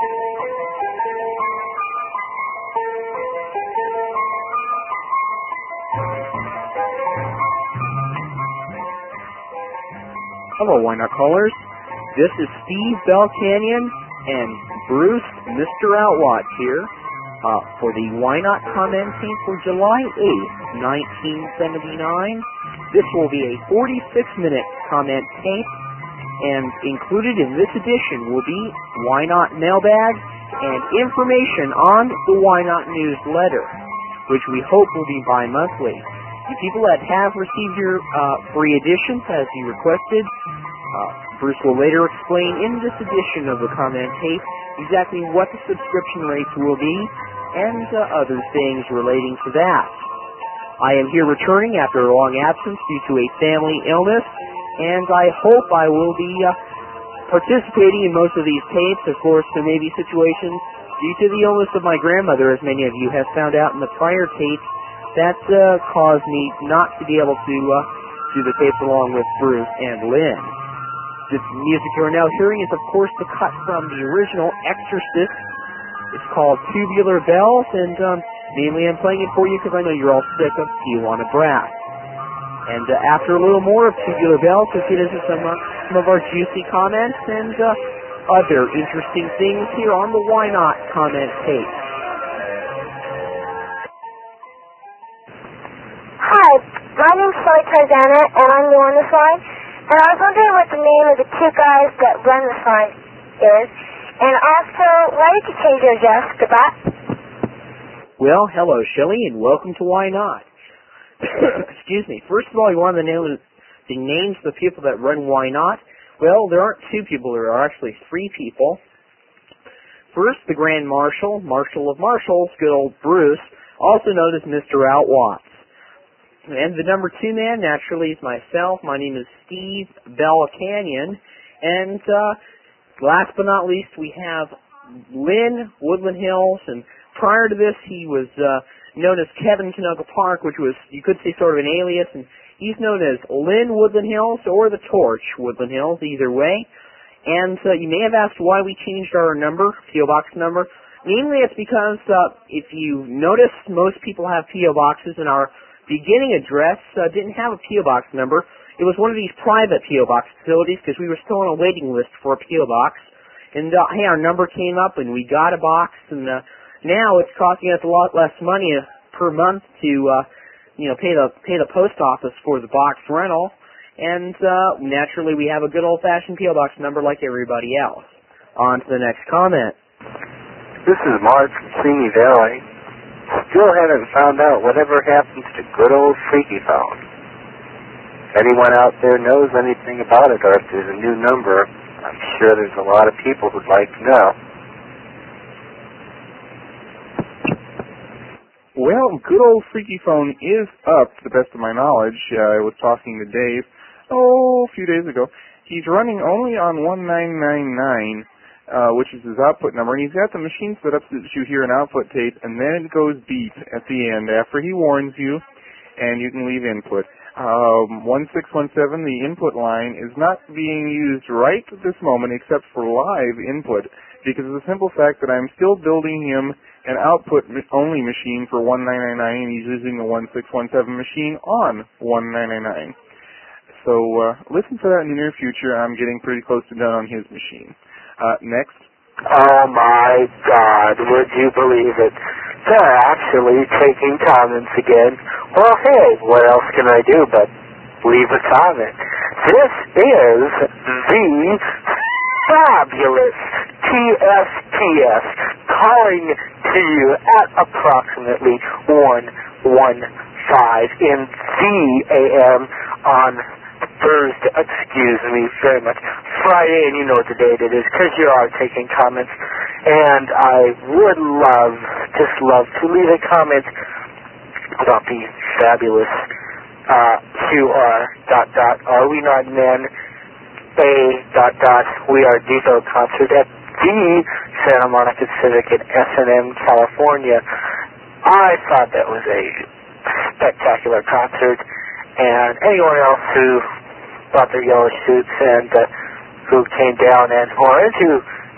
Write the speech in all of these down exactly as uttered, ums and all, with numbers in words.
Hello, Why Not callers. This is Steve Bell Canyon and Bruce, Mister Outwatch here uh, for the Why Not commenting for July eighth, nineteen seventy-nine. This will be a forty-six minute comment tape, and included in this edition will be Why Not mailbag and information on the Why Not newsletter, which we hope will be bi-monthly. The people that have received your uh, free editions, as you requested, uh, Bruce will later explain in this edition of the comment tape exactly what the subscription rates will be and uh, other things relating to that. I am here returning after a long absence due to a family illness, and I hope I will be uh, participating in most of these tapes. Of course, there may be situations due to the illness of my grandmother, as many of you have found out in the prior tapes, that uh, caused me not to be able to uh, do the tape along with Bruce and Lynn. The music you are now hearing is, of course, the cut from the original Exorcist. It's called Tubular Bells, and um, mainly I'm playing it for you because I know you're all sick of Tijuana Brass. And uh, after a little more of Tubular Bells, we'll get into some, uh, some of our juicy comments and uh, other interesting things here on the Why Not comment tape. Hi, my name's Chloe Tarzana, and I'm new on this line. And I was wondering what the name of the two guys that run this line is. And also, why did you change your address? Goodbye. Well, hello, Shelley, and welcome to Why Not. Excuse me. First of all, you want to know the names of the people that run Why Not? Well, there aren't two people. There are actually three people. First, the Grand Marshal, Marshal of Marshals, good old Bruce, also known as Mister Outwatch. And the number two man, naturally, is myself. My name is Steve Bell Canyon. And uh, last but not least, we have Lynn Woodland Hills. And prior to this, he was uh, known as Kevin Canoga Park, which was, you could say, sort of an alias. And he's known as Lynn Woodland Hills or the Torch Woodland Hills, either way. And uh, you may have asked why we changed our number, P O Box number. Mainly it's because uh, if you notice, most people have P O Boxes, and our beginning address uh, didn't have a P O Box number. It was one of these private P O Box facilities because we were still on a waiting list for a P O Box. And, uh, hey, our number came up and we got a box, and uh, now it's costing us a lot less money uh, per month to, uh, you know, pay the pay the post office for the box rental. And uh, naturally, we have a good old-fashioned P O Box number like everybody else. On to the next comment. This is Mark from Simi Valley. Still haven't found out whatever happens to good old Freaky Phone. If anyone out there knows anything about it, or if there's a new number, I'm sure there's a lot of people who'd like to know. Well, good old Freaky Phone is up, to the best of my knowledge. Uh, I was talking to Dave, oh, a few days ago. He's running only on one nine nine nine. Uh, which is his output number, and he's got the machine set up so that you hear an output tape, and then it goes beep at the end after he warns you, and you can leave input. Um, one six one seven, the input line, is not being used right at this moment except for live input, because of the simple fact that I'm still building him an output-only machine for one nine nine nine, and he's using the one six one seven machine on one nine nine nine. So uh, listen for that in the near future. I'm getting pretty close to done on his machine. Uh, next. Oh my God, would you believe it? They're actually taking comments again. Well, hey, what else can I do but leave a comment? This is the fabulous T S T S calling to you at approximately one fifteen in the A M on Thursday, excuse me very much, Friday, and you know what the date it is, because you are taking comments, and I would love, just love to leave a comment about the fabulous uh, Q R dot dot, Are We Not Men, A dot dot, We Are Devo concert at the Santa Monica Civic in S and M, California. I thought that was a spectacular concert, and anyone else who bought their yellow suits and uh, who came down and who are into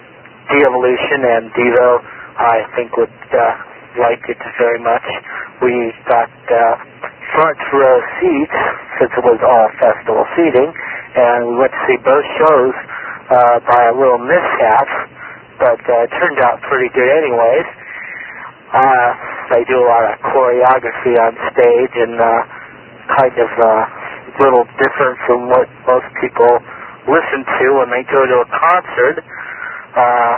De-Evolution and Devo, I think, would uh, like it very much. We got uh, front row seats, since it was all festival seating, and we went to see both shows uh, by a little mishap, but uh, it turned out pretty good anyways. Uh, they do a lot of choreography on stage, and uh, kind of a uh, little different from what most people listen to when they go to a concert. Uh,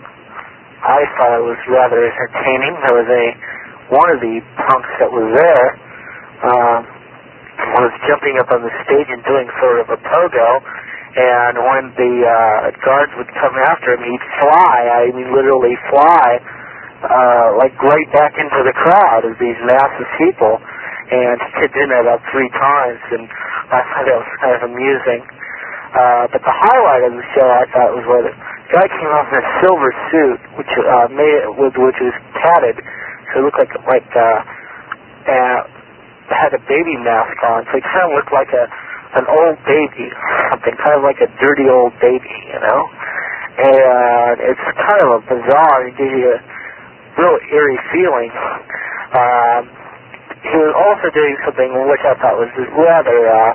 I thought it was rather entertaining. There was a one of the punks that was there uh, was jumping up on the stage and doing sort of a pogo, and when the uh, guards would come after him, he'd fly. I mean, literally fly, uh, like right back into the crowd of these massive people, and he did that up three times, and I thought it was kind of amusing. Uh, but the highlight of the show, I thought, was where the guy came off in a silver suit, which uh, made it, which was padded, so it looked like like uh, uh, had a baby mask on, so it kind of looked like a an old baby, something kind of like a dirty old baby, you know. And it's kind of a bizarre, it gives you a real eerie feeling. Um, he was also doing something which I thought was rather uh,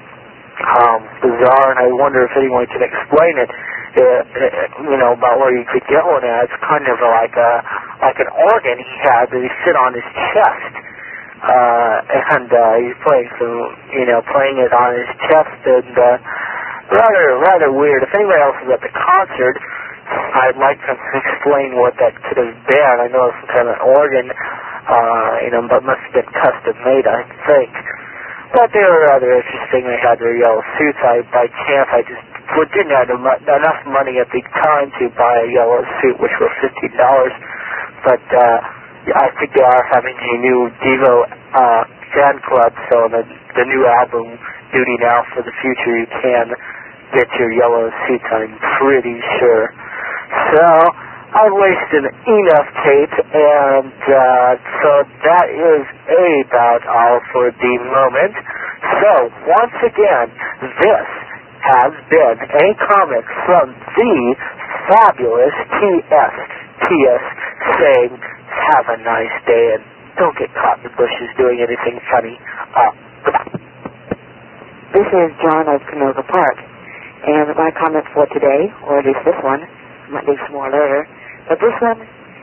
um, bizarre, and I wonder if anyone can explain it. Uh, you know, about where you could get one at. It's kind of like a like an organ he had that he sit on his chest, uh, and uh, he's playing some, you know, playing it on his chest, and uh, rather rather weird. If anybody else is at the concert, I'd like to explain what that could have been. I know it's some kind of organ, uh, you know, but must have been custom made, I think. But they were rather interesting. They had their yellow suits. I, by chance, I just didn't have enough money at the time to buy a yellow suit, which were fifteen dollars. But uh, I think they are having a new Devo uh, fan club, so the, the new album, Duty Now for the Future, you can get your yellow suits, I'm pretty sure. So I've wasted enough tape, and uh, so that is about all for the moment. So, once again, this has been a comic from the fabulous T S T S saying, have a nice day, and don't get caught in the bushes doing anything funny. Uh, goodbye. This is John of Canoga Park, and my comment for today, or at least this one, might leave some more later, but this one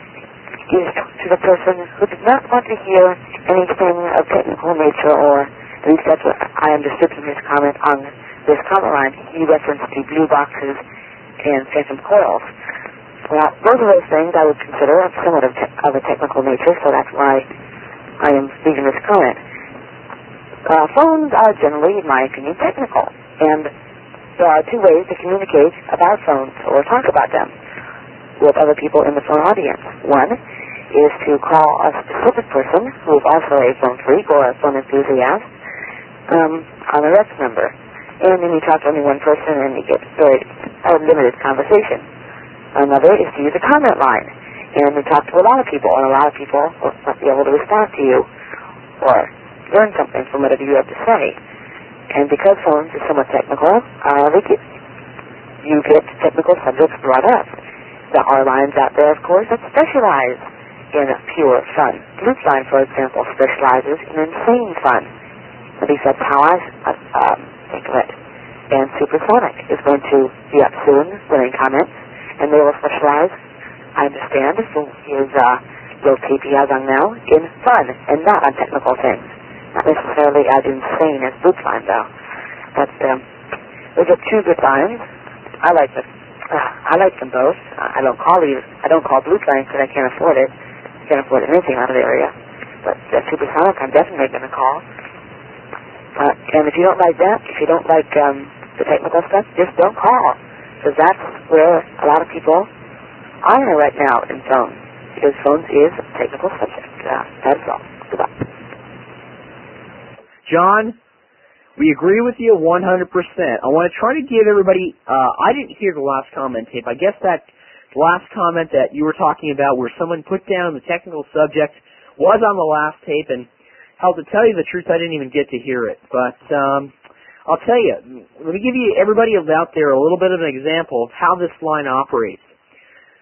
is to the person who did not want to hear anything of technical nature, or at least that's what I understood from his comment on this comment line. He referenced the blue boxes and phantom coils. Well, both of those things I would consider somewhat of, te- of a technical nature, so that's why I am leaving this comment. Uh, phones are generally, in my opinion, technical, and there are two ways to communicate about phones or talk about them with other people in the phone audience. One is to call a specific person who is also a phone freak or a phone enthusiast um, on a Rex number. And then you talk to only one person and you get very a limited conversation. Another is to use a comment line. And you talk to a lot of people, and a lot of people will not be able to respond to you or learn something from whatever you have to say. And because phones are somewhat technical, uh, they get, you get technical subjects brought up. There are lines out there, of course, that specialize in pure fun. Blues Line, for example, specializes in insane fun. At least that's how I uh, um, think of it. And Supersonic is going to be up soon, running comments, and they will specialize, I understand, from his uh, little tape he has on now, in fun and not on technical things. Not necessarily as insane as Blues Line, though. But um, those are two good lines. I like them. Uh, I like them both. Uh, I don't call these. I don't call Blues Line because I can't afford it. I can't afford anything out of the area. But uh, Supersonic, I'm definitely going to call. Uh, and if you don't like that, if you don't like um, the technical stuff, just don't call, because that's where a lot of people are right now in phones. Because phones is a technical subject. Uh, that's all. Goodbye. John, we agree with you one hundred percent. I want to try to give everybody, uh, I didn't hear the last comment tape. I guess that last comment that you were talking about where someone put down the technical subject was on the last tape, and hell, to tell you the truth, I didn't even get to hear it. But um, I'll tell you, let me give you, everybody out there, a little bit of an example of how this line operates.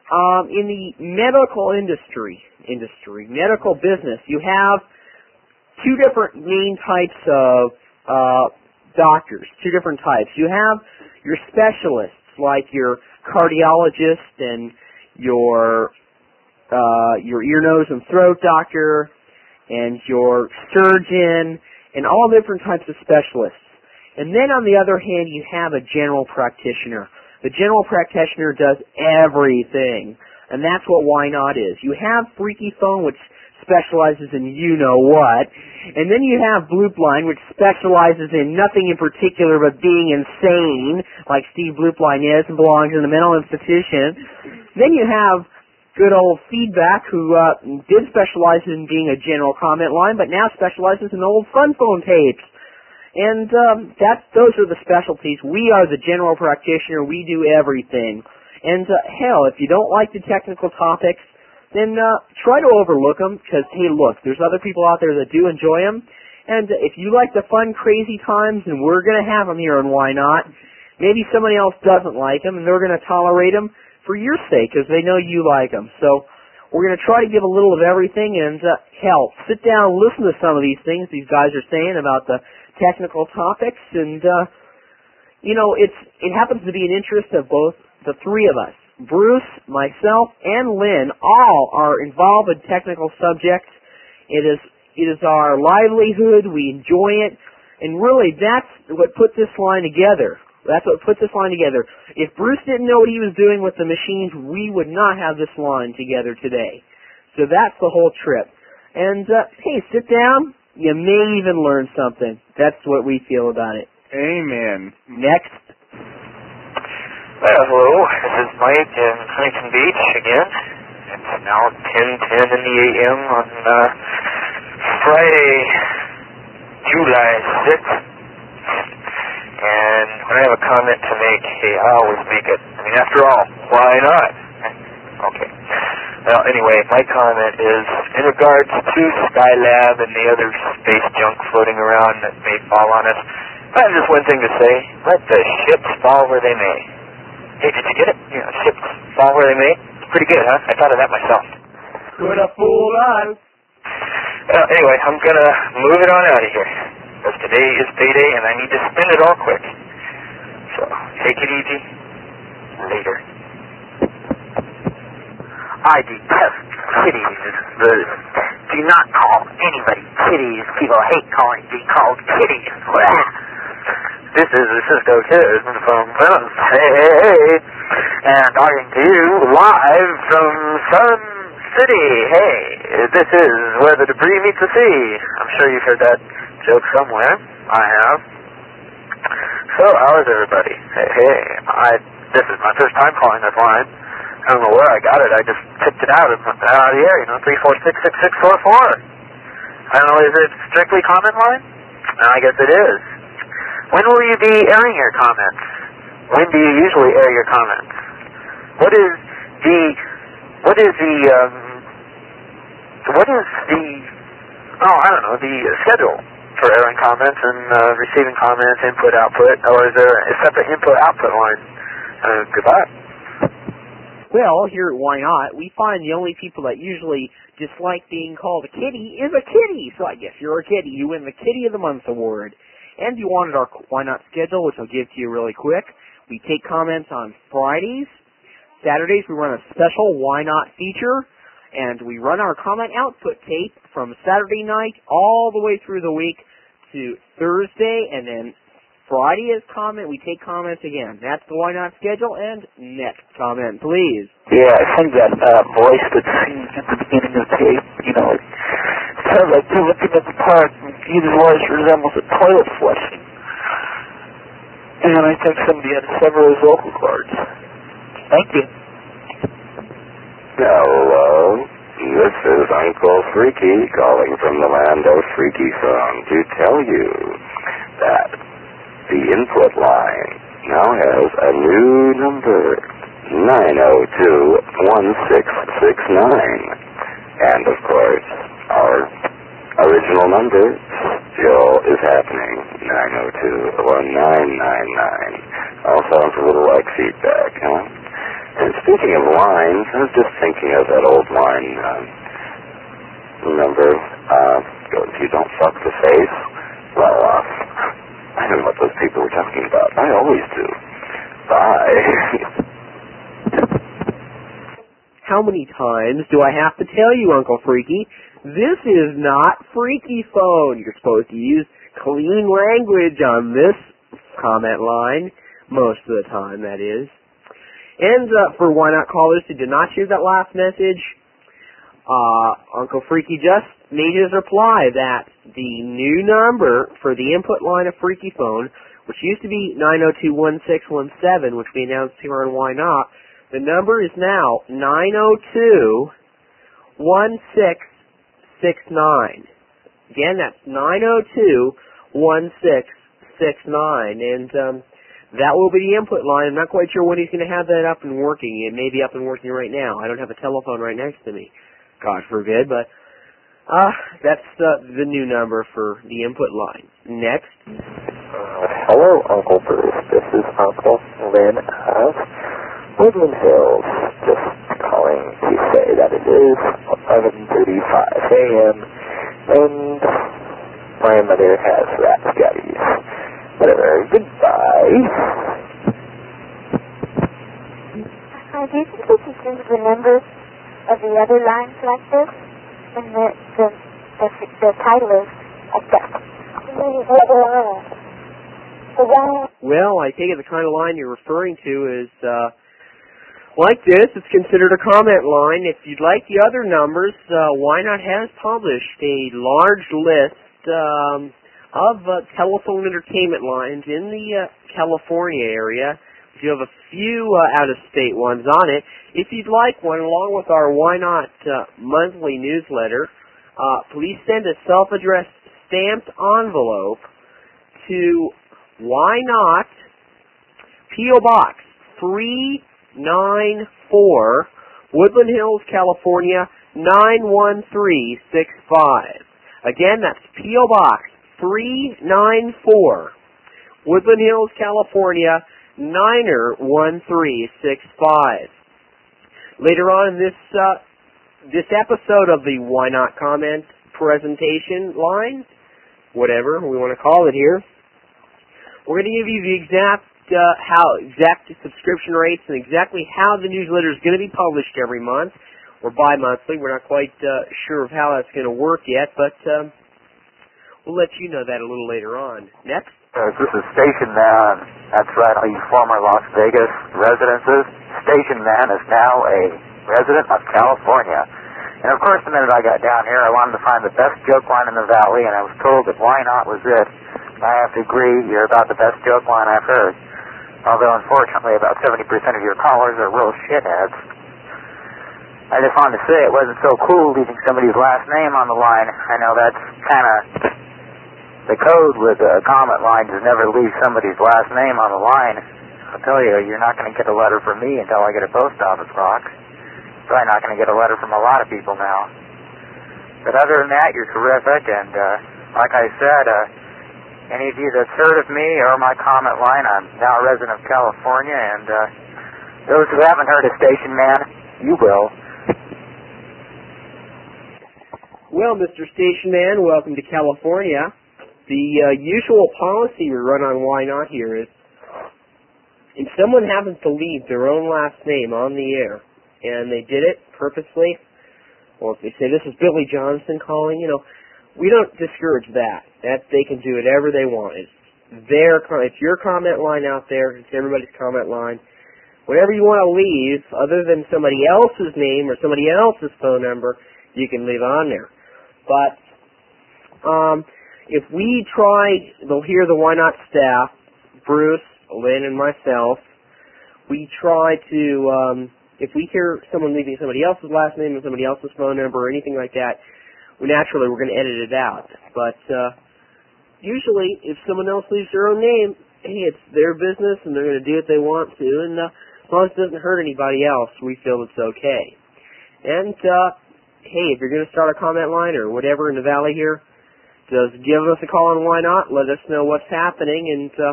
um, in the medical industry, industry, medical business, you have two different main types of uh, doctors, two different types. You have your specialists, like your cardiologist and your uh, your ear, nose, and throat doctor, and your surgeon, and all different types of specialists. And then on the other hand, you have a general practitioner. The general practitioner does everything, and that's what Why Not is. You have Freaky Phone, which specializes in you-know-what, and then you have Bloopline, which specializes in nothing in particular but being insane, like Steve Bloopline is and belongs in a mental institution. Then you have good old Feedback, who uh, did specialize in being a general comment line, but now specializes in old fun phone tapes. And um, that, those are the specialties. We are the general practitioner. We do everything. And uh, hell, if you don't like the technical topics, then uh, try to overlook them, because, hey, look, there's other people out there that do enjoy them. And if you like the fun, crazy times, and we're going to have them here on Why Not, maybe somebody else doesn't like them, and they're going to tolerate them for your sake, because they know you like them. So we're going to try to give a little of everything, and uh, hell, sit down and listen to some of these things these guys are saying about the technical topics, and uh, you know, it's it happens to be an interest of both the three of us. Bruce, myself, and Lynn all are involved in technical subjects. It is it is our livelihood. We enjoy it, and really, that's what put this line together. That's what put this line together. If Bruce didn't know what he was doing with the machines, we would not have this line together today. So that's the whole trip. And uh, hey, sit down. You may even learn something. That's what we feel about it. Amen. Next. Well, hello. This is Mike in Huntington Beach again. It's now ten ten in the A M on uh, Friday, July sixth. And when I have a comment to make, hey, I always make it. I mean, after all, why not? Okay. Well, anyway, my comment is in regards to Skylab and the other space junk floating around that may fall on us. I have just one thing to say. Let the ships fall where they may. Hey, did you get it? You know, ships fall where they may. It's pretty good, huh? I thought of that myself. Could have fooled us. Well, anyway, I'm going to move it on out of here. Because today is payday and I need to spend it all quick. So, take it easy. Later. I detest kitties. Bruce. Do not call anybody kitties. People hate calling being called kitties. This is the Cisco Kid from Plymouth. Hey, hey, hey. And talking to you live from Sun City. Hey, this is where the debris meets the sea. I'm sure you've heard that joke somewhere. I have. So, how is everybody? Hey, hey. I, this is my first time calling this line. I don't know where I got it. I just tipped it out. It's out of the air, you know, three four six six six four four. I don't know, is it strictly comment line? I guess it is. When will you be airing your comments? When do you usually air your comments? What is the, what is the, um, what is the, oh, I don't know, the schedule for airing comments and uh, receiving comments, input, output, or is there a separate input-output line? Uh, goodbye. Well, here at Why Not, we find the only people that usually dislike being called a kitty is a kitty. So I guess you're a kitty. You win the Kitty of the Month award. And you wanted our Why Not schedule, which I'll give to you really quick. We take comments on Fridays. Saturdays we run a special Why Not feature. And we run our comment output tape from Saturday night all the way through the week to Thursday. And then Friday is comment. We take comments again. That's the Why Not schedule. And next comment, please. Yeah, I think that uh, voice that sings at the beginning of the tape, you know, it sounds like you're looking at the park, and his voice resembles a toilet flushing. And I think somebody had to sever his vocal cords. Thank you. Hello, this is Uncle Freaky calling from the land of Freaky Song to tell you that the input line now has a new number, nine oh two, one six six nine. And of course, our original number still is happening, nine oh two, one nine nine nine. All sounds a little like feedback, huh? And speaking of wine, I was just thinking of that old line. Um, remember, uh, if you don't fuck the face, well, uh, I don't know what those people were talking about. I always do. Bye. How many times do I have to tell you, Uncle Freaky? This is not Freaky Phone. You're supposed to use clean language on this comment line, most of the time, that is. And uh, for Why Not callers who did not hear that last message, uh, Uncle Freaky just made his reply that the new number for the input line of Freaky Phone, which used to be nine oh two, one six one seven, which we announced here on Why Not, the number is now nine oh two, one six six nine. Again, that's nine oh two, one six six nine. And um, that will be the input line. I'm not quite sure when he's going to have that up and working. It may be up and working right now. I don't have a telephone right next to me. God forbid, but uh, that's uh, the new number for the input line. Next. Uh, hello, Uncle Bruce. This is Uncle Lynn of Woodland Hills. Just calling to say that it is eleven thirty-five a m and my mother has rapscallies. Whatever. Goodbye. Uh, do you think we should change the numbers of the other lines like this? And the, the, the, the title is like that. Well, I take it the kind of line you're referring to is uh, like this. It's considered a comment line. If you'd like the other numbers, uh, Why Not has published a large list um, of uh, telephone entertainment lines in the uh, California area. You have a few uh, out-of-state ones on it. If you'd like one, along with our Why Not uh, monthly newsletter, uh, please send a self-addressed stamped envelope to Why Not, P O Box three nine four, Woodland Hills, California nine one three six five. Again, that's P O Box three nine four, Woodland Hills, California niner one three six five. Later on in this uh, this episode of the Why Not Comment presentation line, whatever we want to call it here, we're going to give you the exact uh, how exact subscription rates and exactly how the newsletter is going to be published every month or bi-monthly. We're not quite uh, sure of how that's going to work yet, but um, we'll let you know that a little later on. Next. Uh, this is Station Man. That's right, all you former Las Vegas residences. Station Man is now a resident of California. And of course, the minute I got down here, I wanted to find the best joke line in the valley, and I was told that Why Not was it. I have to agree, you're about the best joke line I've heard. Although, unfortunately, about seventy percent of your callers are real shitheads. I just wanted to say it wasn't so cool leaving somebody's last name on the line. I know that's kind of the code with uh, comment lines is never leave somebody's last name on the line. I'll tell you, you're not going to get a letter from me until I get a post office box. Probably not going to get a letter from a lot of people now. But other than that, you're terrific, and uh, like I said, uh, any of you that's heard of me or my comment line, I'm now a resident of California, and uh, those who haven't heard of Station Man, you will. Well, Mister Station Man, welcome to California. The uh, usual policy we run on Why Not here is if someone happens to leave their own last name on the air, and they did it purposely, or if they say, this is Billy Johnson calling, you know, we don't discourage that. That they can do whatever they want. It's their, it's your comment line out there, it's everybody's comment line. Whatever you want to leave, other than somebody else's name or somebody else's phone number, you can leave on there. But, um... if we try, they'll hear the Why Not staff, Bruce, Lynn, and myself, we try to, um, if we hear someone leaving somebody else's last name or somebody else's phone number or anything like that, we naturally, we're going to edit it out. But uh, usually, if someone else leaves their own name, hey, it's their business, and they're going to do what they want to, and uh, as long as it doesn't hurt anybody else, we feel it's okay. And, uh, hey, if you're going to start a comment line or whatever in the valley here, just give us a call on Why Not. Let us know what's happening, and uh,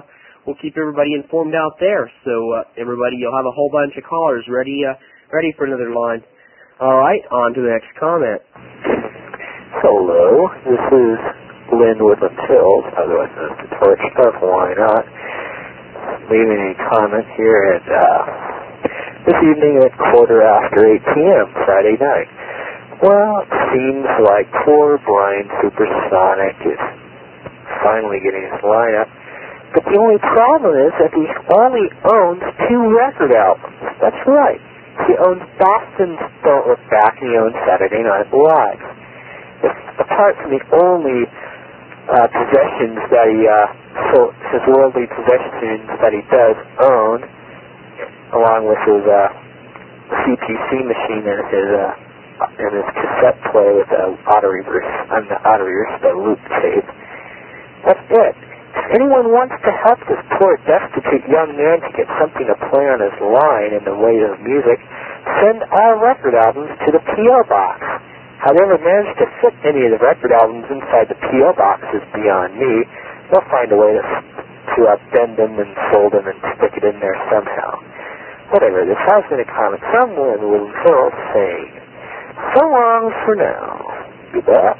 we'll keep everybody informed out there. So uh, everybody, you'll have a whole bunch of callers ready, uh, ready for another line. All right, on to the next comment. Hello, this is Lynn Woodland Hills, otherwise known as the Torch of Why Not, leaving a comment here at uh, this evening at quarter after eight p.m. Friday night. Well, it seems like poor blind Supersonic is finally getting his lineup, but the only problem is that he only owns two record albums. That's right. He owns Boston's Don't Look Back, and he owns Saturday Night Live. If, apart from the only uh, possessions that he, uh, so, his worldly possessions that he does own, along with his uh, C P C machine and his uh, and his cassette player with the auto reverse, and the auto reverse, the loop tape. That's it. If anyone wants to help this poor, destitute young man to get something to play on his line in the way of music, send all record albums to the P O box. However, manage to fit any of the record albums inside the P O box is beyond me. They'll find a way to, to uh, bend them and fold them and stick it in there somehow. Whatever, this has been a comment somewhere in the Little Hill saying, so long for now. Goodbye.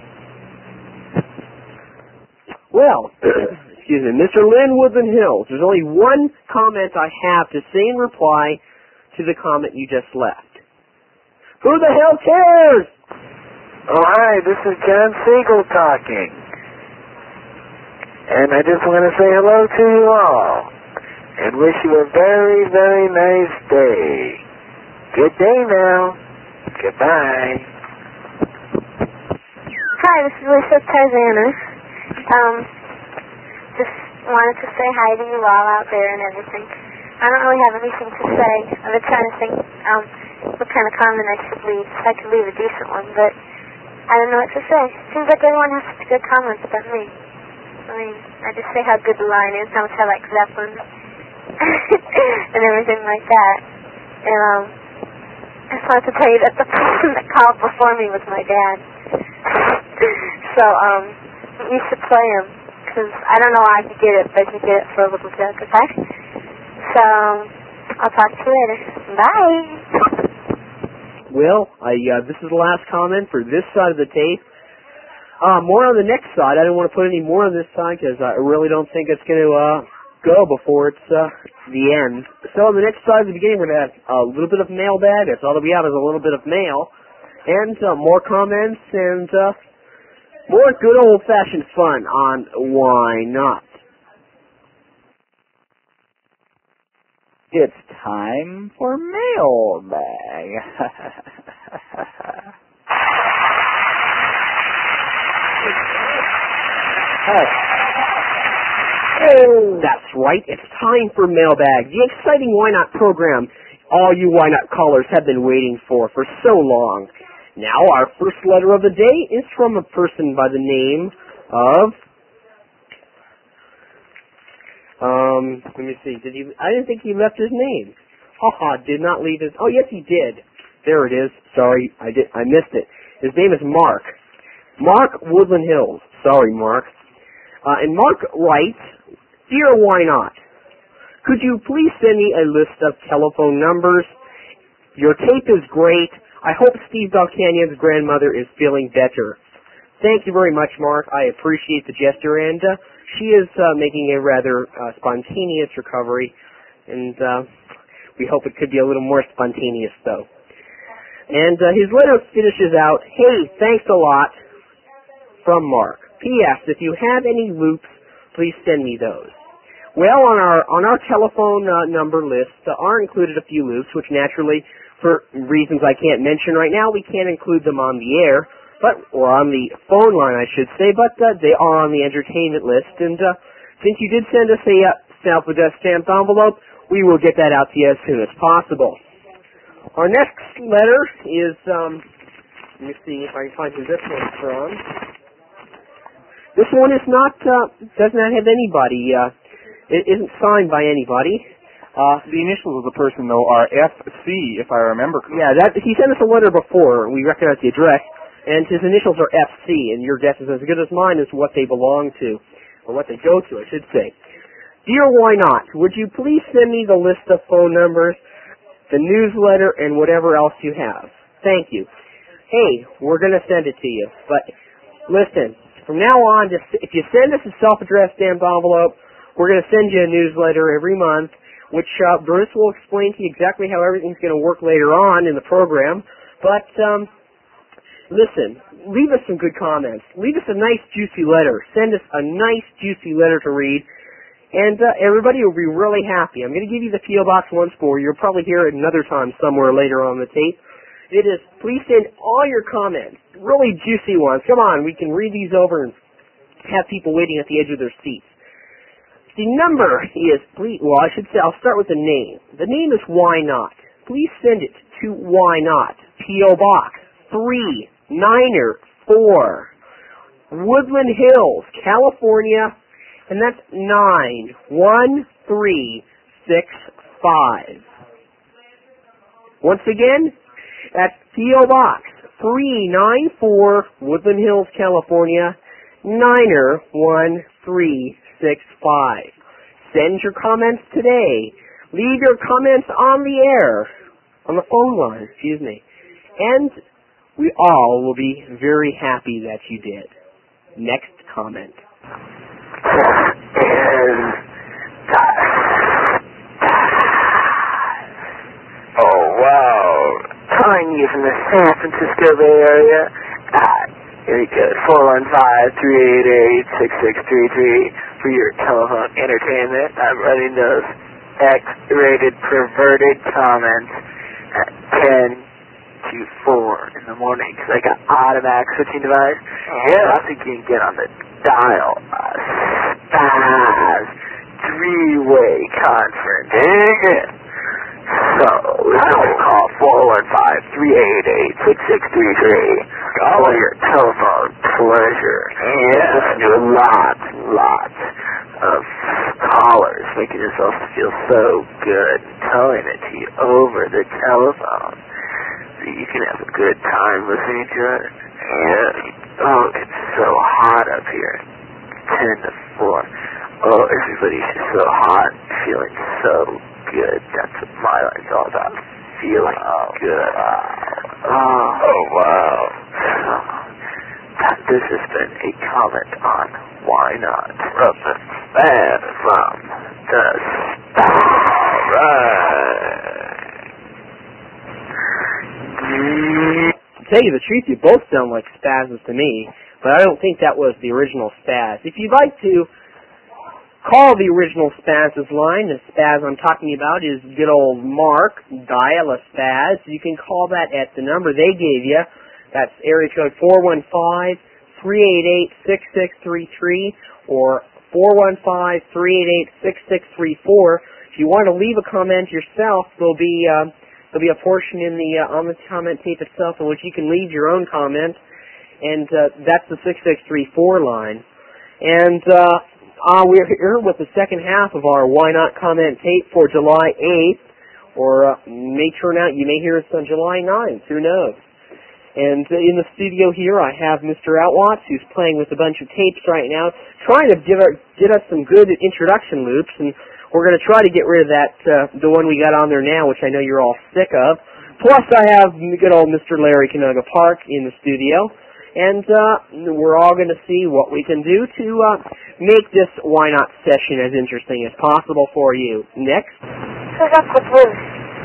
Well, excuse me, Mister Lynn Woodland Hills, there's only one comment I have to say in reply to the comment you just left. Who the hell cares? Oh, hi, this is John Siegel talking. And I just want to say hello to you all and wish you a very, very nice day. Good day now. Goodbye. Hi, this is Lisa Tarzana. Um, just wanted to say hi to you all out there and everything. I don't really have anything to say. I've been trying to think um, what kind of comment I should leave. I could leave a decent one, but I don't know what to say. Seems like everyone has such good comments about me. I mean, I just say how good the line is, how much I like Zeppelin, and everything like that. And um, I just wanted to tell you that the person that called before me was my dad. So um, you should play him, because I don't know how I could get it, but you get it for a little joke, okay? So um, I'll talk to you later. Bye. Well, I uh, this is the last comment for this side of the tape. Uh, more on the next side. I don't want to put any more on this side because I really don't think it's going to uh, go before it's uh, the end. So on the next side, at the beginning, we're going to have a little bit of mailbag. That's all that we have is a little bit of mail. And uh, more comments and uh, more good old-fashioned fun on Why Not. It's time for mailbag. Hey. Oh, that's right. It's time for mailbag, the exciting Why Not program all you Why Not callers have been waiting for for so long. Now, our first letter of the day is from a person by the name of... Um, let me see. Did he? I didn't think he left his name. Haha, did not leave his... Oh, yes, he did. There it is. Sorry, I did. I missed it. His name is Mark. Mark Woodland Hills. Sorry, Mark. Uh, and Mark writes, Dear Why Not, could you please send me a list of telephone numbers? Your tape is great. I hope Steve Balcanian's grandmother is feeling better. Thank you very much, Mark. I appreciate the gesture, and uh, she is uh, making a rather uh, spontaneous recovery, and uh, we hope it could be a little more spontaneous, though. And uh, his letter finishes out, Hey, thanks a lot, from Mark. P S. If you have any loops, please send me those. Well, on our on our telephone uh, number list uh, are included a few loops, which naturally, for reasons I can't mention right now, we can't include them on the air, but or on the phone line, I should say. But uh, they are on the entertainment list, and uh, since you did send us a uh, self-addressed stamped envelope, we will get that out to you as soon as possible. Our next letter is um, let me see if I can find who this one's from. This one is not, uh, does not have anybody, uh, it isn't signed by anybody. Uh, the initials of the person, though, are F C, if I remember correctly. Yeah, that, he sent us a letter before, we recognize the address, and his initials are F C, and your guess is as good as mine as what they belong to, or what they go to, I should say. Dear Why Not, would you please send me the list of phone numbers, the newsletter, and whatever else you have? Thank you. Hey, we're going to send it to you. But listen, from now on, just if you send us a self-addressed stamped envelope, we're going to send you a newsletter every month, which uh, Bruce will explain to you exactly how everything's going to work later on in the program. But um, listen, leave us some good comments. Leave us a nice, juicy letter. Send us a nice, juicy letter to read. And uh, everybody will be really happy. I'm going to give you the P O Box once more. You'll probably hear it another time somewhere later on the tape. It is, please send all your comments, really juicy ones. Come on, we can read these over and have people waiting at the edge of their seats. The number is, please, well, I should say, I'll start with the name. The name is Why Not. Please send it to Why Not, P O Box three nine four, Woodland Hills, California, and that's nine one three six five. Once again, that's P O Box three nine four, Woodland Hills, California, nine one three six five. Send your comments today. Leave your comments on the air, on the phone line, excuse me. And we all will be very happy that you did. Next comment. Oh, wow. Calling you from the San Francisco Bay Area. Ah, here we go. four one five, three eight eight, six six three three for your telephone entertainment. I'm running those X-rated perverted comments at ten to four in the morning because I got automatic switching device. Yeah, I think you can get on the dial a spaz three-way conference. Yeah. So, listen, call four one five, three eight eight, six six three three for your telephone pleasure. Yeah. Listen to lots and lots of callers making yourself feel so good and telling it to you over the telephone. So you can have a good time listening to it. Yeah. Oh, it's so hot up here. ten to four. Oh, everybody's just so hot, feeling so good. That's what my life's all about. Feeling oh, good. Wow. Oh, oh, wow. So, this has been a comment on Why Not from the fan from the Alright. To tell you the truth, you both sound like spazzes to me, but I don't think that was the original spaz. If you'd like to call the original Spaz's line, the spaz I'm talking about is good old Mark, dial a spaz. You can call that at the number they gave you. That's area code four one five, three eight eight, six six three three or four one five, three eight eight, six six three four. If you want to leave a comment yourself, there'll be uh, there'll be a portion in the uh, on the comment tape itself in which you can leave your own comment, and uh, that's the six six three four line. And uh, Uh, we're here with the second half of our Why Not comment tape for July eighth, or uh, may turn out you may hear us on July ninth, who knows. And uh, in the studio here I have Mister Outwatts, who's playing with a bunch of tapes right now, trying to give our, get us some good introduction loops, and we're going to try to get rid of that, uh, the one we got on there now, which I know you're all sick of. Plus I have good old Mister Larry Canoga Park in the studio. And uh, we're all going to see what we can do to uh, make this Why Not session as interesting as possible for you. Next. This is Uncle Bruce.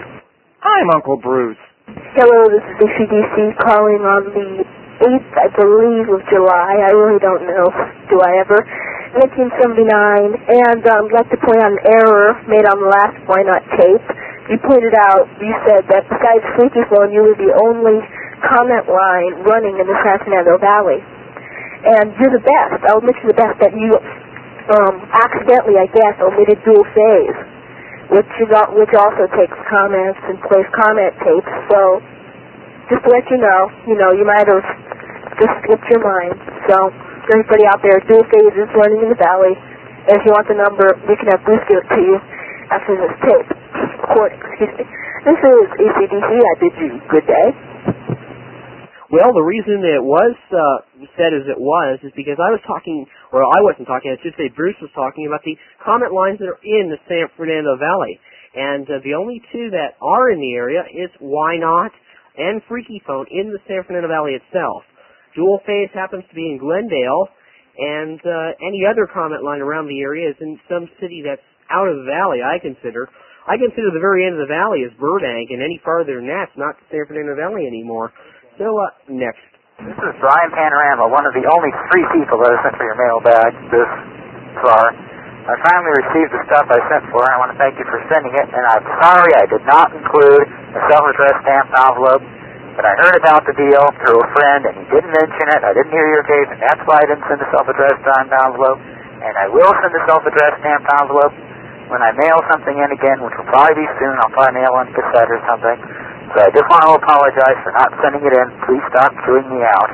I'm Uncle Bruce. Hello, this is A C D C calling on the eighth, I believe, of July. I really don't know. Do I ever? nineteen seventy-nine. And um, I'd like to point out an error made on the last Why Not tape. You pointed out, you said that besides Freaky Phone, you were the only comment line running in the San Fernando Valley. And you're the best. I'll admit you're the best that you um, accidentally, I guess, omitted dual phase, which is, which also takes comments and plays comment tapes. So just to let you know, you know, you might have just slipped your mind. So everybody out there, dual phase is running in the Valley. And if you want the number, we can have Bruce give it to you after this tape. Recording, excuse me. This is A C D C. I bid you good day. Well, the reason it was uh, upset as it was is because I was talking, or I wasn't talking, I should say Bruce was talking about the comment lines that are in the San Fernando Valley. And uh, the only two that are in the area is Why Not and Freaky Phone in the San Fernando Valley itself. Dual Phase happens to be in Glendale, and uh, any other comment line around the area is in some city that's out of the valley, I consider. I consider the very end of the valley as Burbank, and any farther than that's not the San Fernando Valley anymore. So, uh, next. This is Brian Panorama, one of the only three people that have sent for your mailbag this far. I finally received the stuff I sent for, and I want to thank you for sending it, and I'm sorry I did not include a self-addressed stamped envelope, but I heard about the deal through a friend, and he didn't mention it. I didn't hear your case, and that's why I didn't send a self-addressed stamped envelope, and I will send a self-addressed stamped envelope when I mail something in again, which will probably be soon. I'll probably mail on cassette or something. So I just want to apologize for not sending it in. Please stop chewing me out.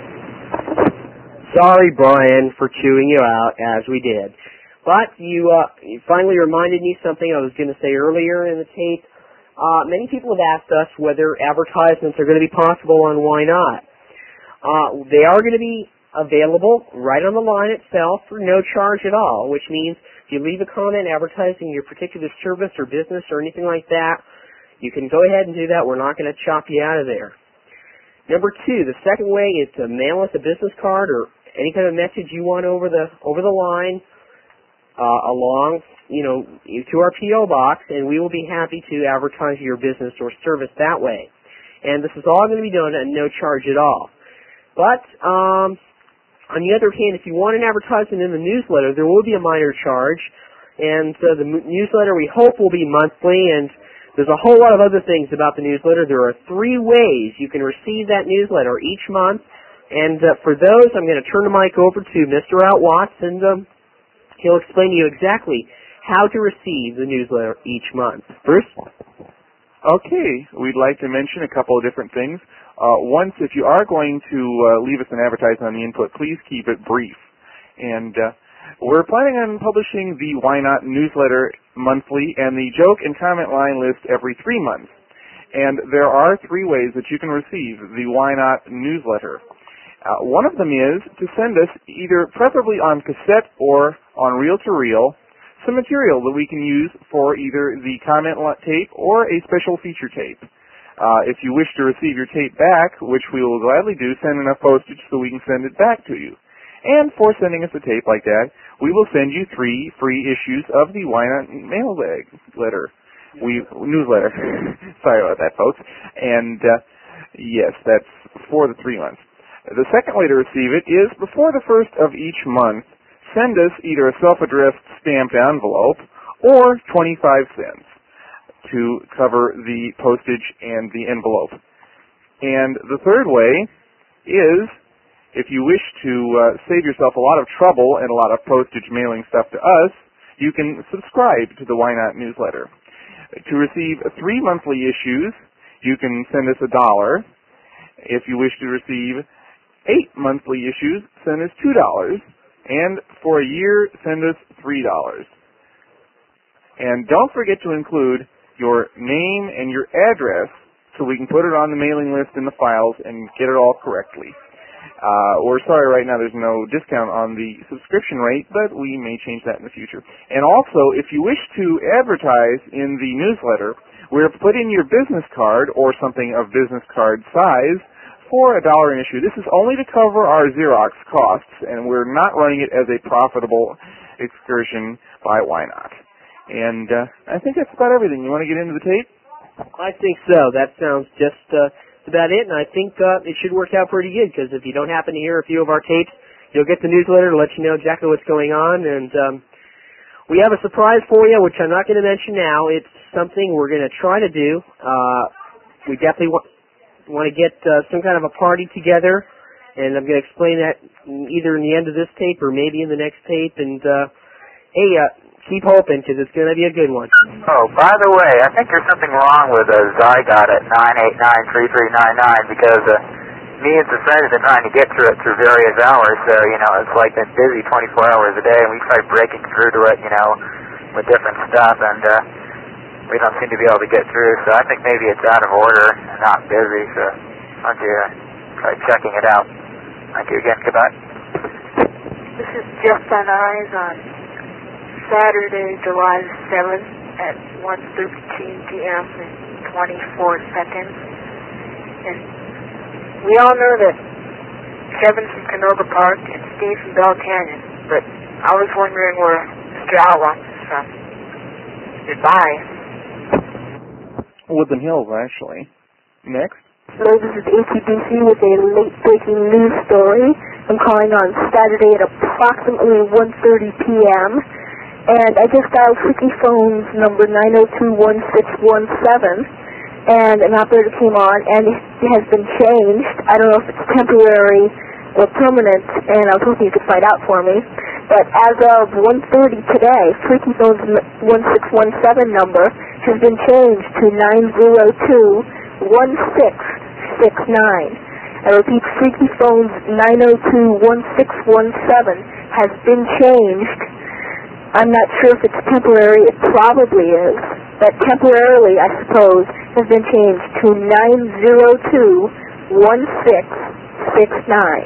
Sorry, Brian, for chewing you out, as we did. But you, uh, you finally reminded me something I was going to say earlier in the tape. Uh, many people have asked us whether advertisements are going to be possible on Why Not. Uh, they are going to be available right on the line itself for no charge at all, which means if you leave a comment advertising your particular service or business or anything like that, you can go ahead and do that. We're not going to chop you out of there. Number two, the second way is to mail us a business card or any kind of message you want over the over the line uh, along, you know, to our P O box, and we will be happy to advertise your business or service that way. And this is all going to be done at no charge at all. But um, on the other hand, if you want an advertisement in the newsletter, there will be a minor charge, and uh, the m- newsletter we hope will be monthly. And there's a whole lot of other things about the newsletter. There are three ways you can receive that newsletter each month. And uh, for those, I'm going to turn the mic over to Mister Out Watts, and um, he'll explain to you exactly how to receive the newsletter each month. Bruce? Okay, we'd like to mention a couple of different things. Uh, once, if you are going to uh, leave us an advertisement on the input, please keep it brief. And uh, we're planning on publishing the Why Not newsletter monthly and the joke and comment line list every three months. And there are three ways that you can receive the Why Not newsletter. Uh, one of them is to send us either preferably on cassette or on reel-to-reel some material that we can use for either the comment tape or a special feature tape. Uh, if you wish to receive your tape back, which we will gladly do, send enough postage so we can send it back to you. And for sending us a tape like that, we will send you three free issues of the Why Not mailbag letter, we newsletter. Sorry about that, folks. And uh, yes, that's for the three months. The second way to receive it is before the first of each month, send us either a self-addressed stamped envelope or twenty-five cents to cover the postage and the envelope. And the third way is, if you wish to uh, save yourself a lot of trouble and a lot of postage mailing stuff to us, you can subscribe to the Why Not newsletter. To receive three monthly issues, you can send us a dollar. If you wish to receive eight monthly issues, send us two dollars. And for a year, send us three dollars. And don't forget to include your name and your address so we can put it on the mailing list in the files and get it all correctly. Uh, we're sorry right now there's no discount on the subscription rate, but we may change that in the future. And also, if you wish to advertise in the newsletter, we're putting your business card or something of business card size for a dollar an issue. This is only to cover our Xerox costs, and we're not running it as a profitable excursion by Why Not. And uh, I think that's about everything. You want to get into the tape? I think so. That sounds just uh, about it, and I think uh, it should work out pretty good, because if you don't happen to hear a few of our tapes, you'll get the newsletter to let you know exactly what's going on. And um, we have a surprise for you, which I'm not going to mention now. It's something we're going to try to do. Uh, we definitely want... want to get uh, some kind of a party together, and I'm going to explain that either in the end of this tape or maybe in the next tape. And uh, hey, uh, keep hoping, because it's going to be a good one. Oh, by the way, I think there's something wrong with uh, Zygot at nine eight nine, three three nine nine, because uh, me and some friends have been trying to get through it through various hours, so, you know, it's like been busy twenty-four hours a day, and we tried breaking through to it, you know, with different stuff, and uh, we don't seem to be able to get through, so I think maybe it's out of order and not busy, so why don't you uh, try checking it out. Thank you again. Goodbye. This is Jeff Van Eyes on Saturday, July seventh at one thirteen p m and twenty-four seconds. And we all know that Kevin from Canoga Park and Steve from Bell Canyon, but I was wondering where Mister Outlaw is from. Goodbye. Woodland Hills, actually. Next. Hello, this is A C D C with a late-breaking news story. I'm calling on Saturday at approximately one thirty p m And I just dialed Freaky Phone's number nine oh two, one six one seven, and an operator came on, and it has been changed. I don't know if it's temporary or permanent, and I was hoping you could find out for me. But as of one thirty today, Freaky Phone's one six one seven number has been changed to nine oh two, one six six nine. I repeat, Freaky Phone's nine oh two, one six one seven has been changed. I'm not sure if it's temporary. It probably is. But temporarily, I suppose, has been changed to nine oh two, one six six nine.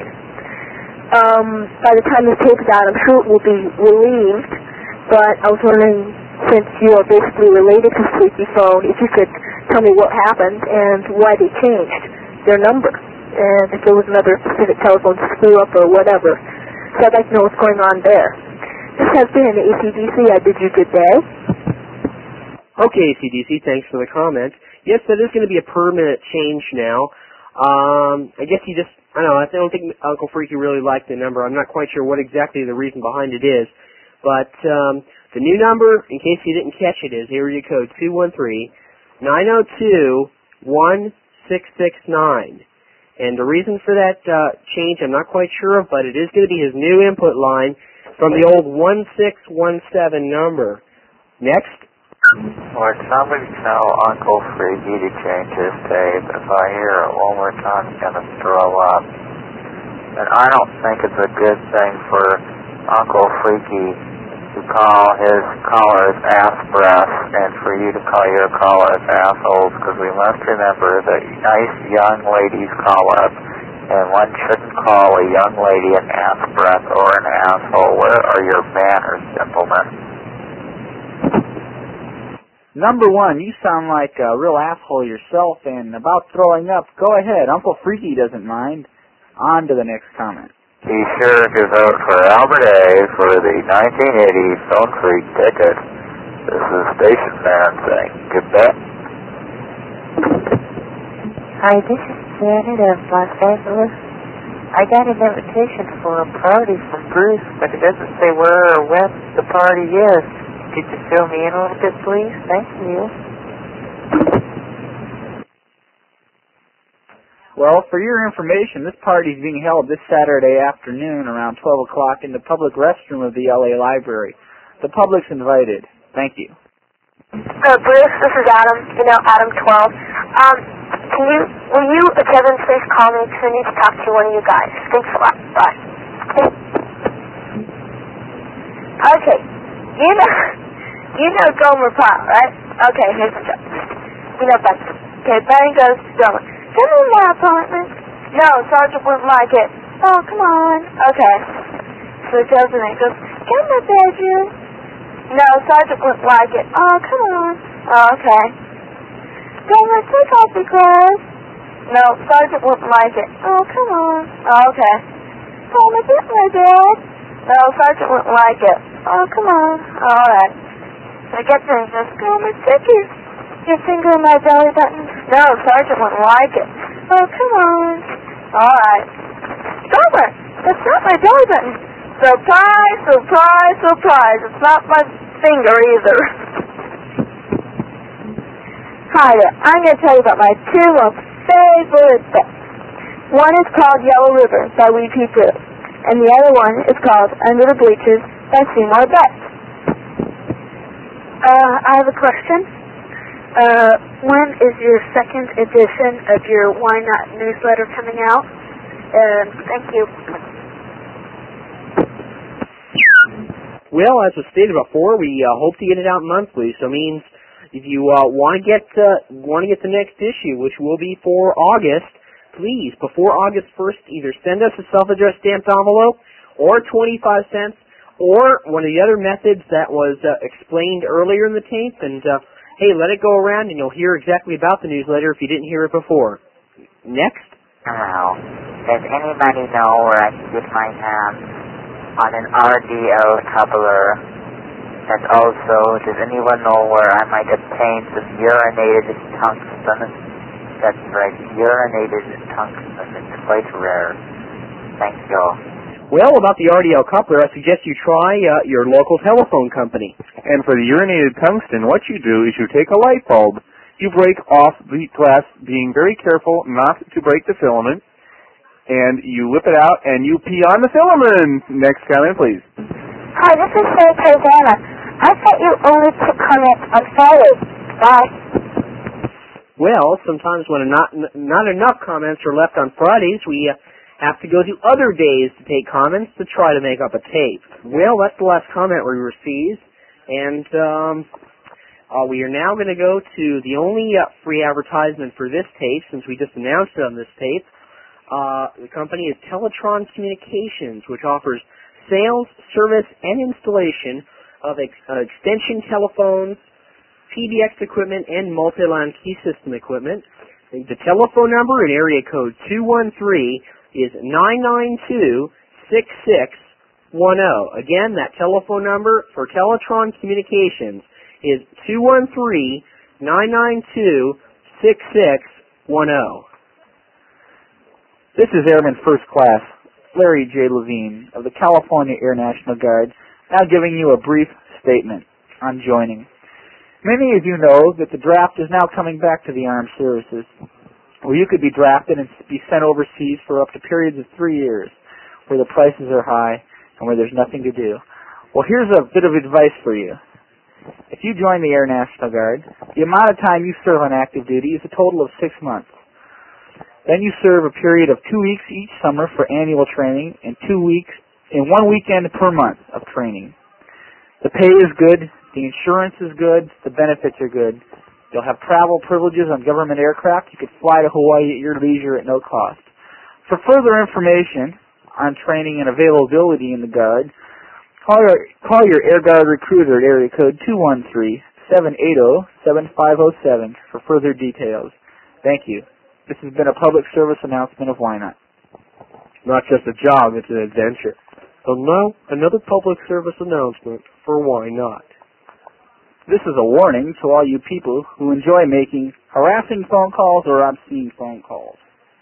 Um, by the time this tape is out, I'm sure it will be relieved. But I was wondering, since you are basically related to Freaky Phone, if you could tell me what happened and why they changed their number, and if there was another specific telephone screw-up or whatever. So I'd like to know what's going on there. This has been A C D C. I bid you good day. Okay, A C D C, thanks for the comment. Yes, that is going to be a permanent change now. Um, I guess you just, I don't know, I don't think Uncle Freaky really liked the number. I'm not quite sure what exactly the reason behind it is. But um, the new number, in case you didn't catch it, is area code two one three, nine oh two, one six six nine. And the reason for that uh, change, I'm not quite sure of, but it is going to be his new input line from the old one six one seven number. Next. Would somebody tell Uncle Freaky to change his tape? If I hear it one more time, I'm going to throw up. And I don't think it's a good thing for Uncle Freaky to call his callers ass breaths and for you to call your callers assholes, because we must remember that nice young ladies call up, and one shouldn't call a young lady an ass breath or an asshole. Where are your manners, gentlemen? Number one, you sound like a real asshole yourself, and about throwing up, go ahead. Uncle Freaky doesn't mind. On to the next comment. Be sure to vote for Albert A. for the nineteen eighty Stone Creek ticket. This is Station Man saying goodbye. Hi, this is Janet of Los Angeles. I got an invitation for a party from Bruce, but it doesn't say where or when the party is. Could you fill me in a little bit, please? Thank you. Well, for your information, this party is being held this Saturday afternoon around twelve o'clock in the public restroom of the L A Library. The public's invited. Thank you. Uh, Bruce, this is Adam, you know, Adam twelve. Um, can you, will you, uh, Kevin, please call me because I need to talk to one of you guys. Thanks a lot. Bye. Okay, you know, you know Gomer Pyle, right? Okay, here's the joke. You know Buster. Okay, Barry goes to Gomer. Come in my apartment. No, Sergeant wouldn't like it. Oh, come on. Okay. So he goes in there. He goes, come in my bedroom. No, Sergeant wouldn't like it. Oh, come on. Oh, okay. Gomer, take off your clothes. No, Sergeant wouldn't like it. Oh, come on. Oh, okay. Gomer, get my bed. No, Sergeant wouldn't like it. Oh, come on. All right. So he gets in and says, Gomer, stick your, your finger in my belly button. No, Sergeant wouldn't like it. Oh, come on. All right. Gomer, that's not my belly button. Surprise, surprise, surprise. It's not my finger either. Hi there. I'm going to tell you about my two most favorite books. One is called Yellow River by Wee Pea Blue, and the other one is called Under the Bleachers by Seymour Betts. Uh, I have a question. Uh, when is your second edition of your Why Not newsletter coming out? Uh, thank you. Well, as was stated before, we uh, hope to get it out monthly. So it means if you uh, want to get uh, want to get the next issue, which will be for August, please, before August first, either send us a self-addressed stamped envelope or twenty-five cents or one of the other methods that was uh, explained earlier in the tape. And, uh, hey, let it go around and you'll hear exactly about the newsletter if you didn't hear it before. Next. Hello. Does anybody know where I can get my hands on an R D L coupler? And also, does anyone know where I might obtain some urinated tungsten? That's right, urinated tungsten. It's quite rare. Thank you. Well, about the R D L coupler, I suggest you try uh, your local telephone company. And for the urinated tungsten, what you do is you take a light bulb, you break off the glass, being very careful not to break the filament, and you whip it out and you pee on the filament. Next comment, please. Hi, this is Sarah Tarzana. I thought you only took comments on Fridays. Bye. Well, sometimes when not not enough comments are left on Fridays, we uh, have to go to other days to take comments to try to make up a tape. Well, that's the last comment we received, and um, uh, we are now going to go to the only uh, free advertisement for this tape, since we just announced it on this tape. Uh, the company is Teletron Communications, which offers sales, service, and installation of ex uh, extension telephones, P B X equipment, and multi-line key system equipment. The telephone number in area code two one three is nine nine two, six six one zero. Again, that telephone number for Teletron Communications is two one three, nine nine two, six six one zero. This is Airman First Class Larry J. Levine of the California Air National Guard, now giving you a brief statement on joining. Many of you know that the draft is now coming back to the armed services, where you could be drafted and be sent overseas for up to periods of three years, where the prices are high and where there's nothing to do. Well, here's a bit of advice for you. If you join the Air National Guard, the amount of time you serve on active duty is a total of six months. Then you serve a period of two weeks each summer for annual training and two weeks and one weekend per month of training. The pay is good, the insurance is good, the benefits are good. You'll have travel privileges on government aircraft. You could fly to Hawaii at your leisure at no cost. For further information on training and availability in the Guard, call your, call your Air Guard recruiter at area code two one three, seven eight zero, seven five zero seven for further details. Thank you. This has been a public service announcement of Why Not. Not just a job, it's an adventure. So now, another public service announcement for Why Not. This is a warning to all you people who enjoy making harassing phone calls or obscene phone calls.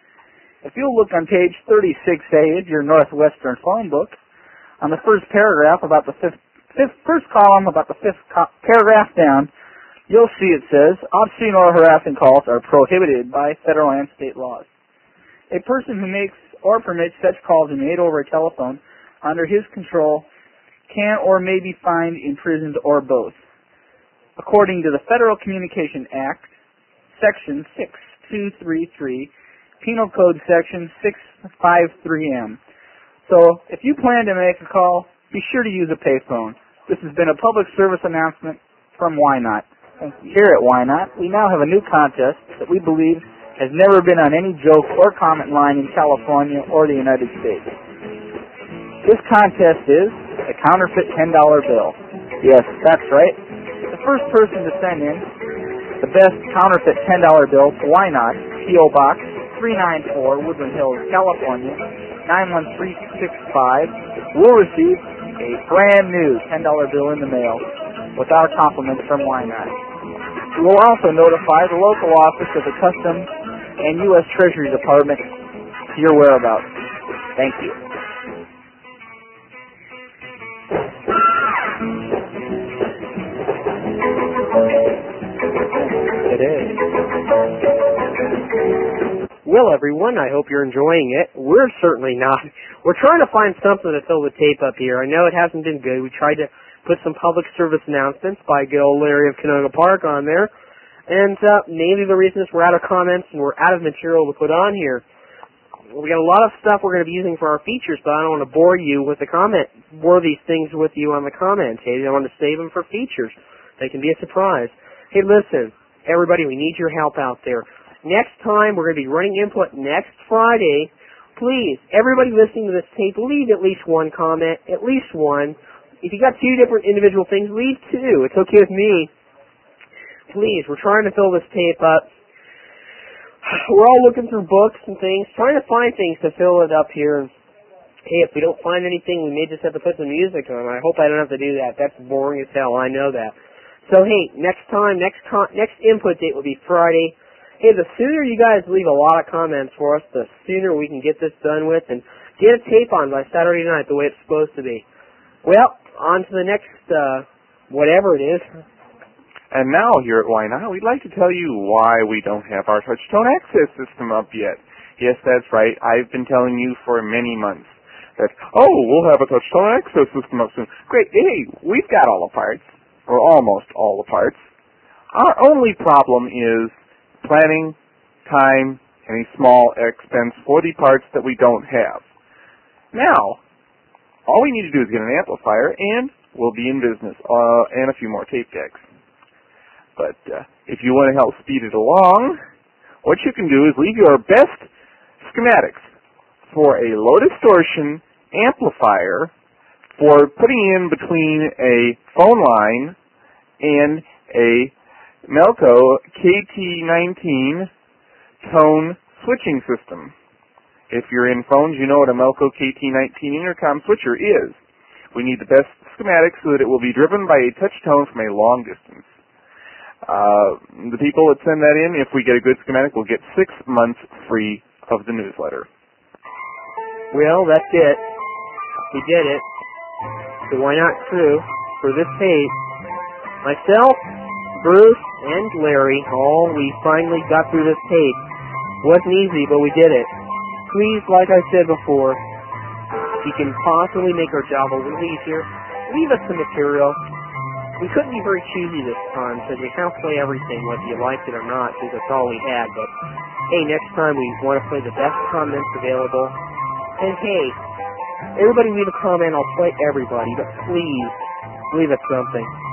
If you'll look on page thirty-six A of your Northwestern phone book, on the first paragraph about the fifth, fifth first column about the fifth co paragraph down, you'll see it says, obscene or harassing calls are prohibited by federal and state laws. A person who makes or permits such calls be made over a telephone under his control can or may be fined, imprisoned, or both. According to the Federal Communication Act, Section six two three three, Penal Code Section six fifty-three M. So, if you plan to make a call, be sure to use a payphone. This has been a public service announcement from Why Not. Here at Why Not, we now have a new contest that we believe has never been on any joke or comment line in California or the United States. This contest is a counterfeit ten dollar bill. Yes, that's right. The first person to send in the best counterfeit ten dollar bill to Why Not, P O Box three nine four, Woodland Hills, California, nine one three six five, will receive a brand new ten dollar bill in the mail with our compliments from Why Not. We will also notify the local office of the Customs and U S Treasury Department to your whereabouts. Thank you. Well, everyone, I hope you're enjoying it. We're certainly not. We're trying to find something to fill the tape up here. I know it hasn't been good. We tried to put some public service announcements by good old Larry of Canoga Park on there. And uh, maybe the reason is we're out of comments and we're out of material to put on here. We got a lot of stuff we're going to be using for our features, but I don't want to bore you with the comment, bore these things with you on the comment page. I want to save them for features. They can be a surprise. Hey, listen, everybody, we need your help out there. next time we're going to be running input next Friday. Please, everybody listening to this tape, leave at least one comment, at least one. If you got two different individual things, leave two. It's okay with me. Please, we're trying to fill this tape up. We're all looking through books and things, trying to find things to fill it up here. Hey, if we don't find anything, we may just have to put some music on. I hope I don't have to do that. That's boring as hell. I know that. So, hey, next time, next con- next input date will be Friday. Hey, the sooner you guys leave a lot of comments for us, the sooner we can get this done with and get a tape on by Saturday night the way it's supposed to be. Well, on to the next, uh, whatever it is. And now, here at Why Not, we'd like to tell you why we don't have our touch-tone access system up yet. Yes, that's right. I've been telling you for many months that, oh, we'll have a touch-tone access system up soon. Great. Hey, we've got all the parts, or almost all the parts. Our only problem is planning, time, and a small expense for the parts that we don't have. Now, all we need to do is get an amplifier, and we'll be in business, uh, and a few more tape decks. But uh, if you want to help speed it along, what you can do is leave your best schematics for a low distortion amplifier for putting in between a phone line and a Melco K T nineteen tone switching system. If you're in phones, you know what a Melco K T nineteen intercom switcher is. We need the best schematic so that it will be driven by a touch tone from a long distance. Uh, the people that send that in, if we get a good schematic, will get six months free of the newsletter. Well, that's it. We did it. The Why Not crew for this tape. Myself, Bruce, and Larry, all we finally got through this tape. Wasn't easy, but we did it. Please, like I said before, if you can possibly make our job a little easier, leave us some material. We couldn't be very choosy this time, because we have to play everything, whether you liked it or not, because that's all we had. But, hey, next time we want to play the best comments available. And, hey, everybody leave a comment. I'll play everybody, but please, leave us something.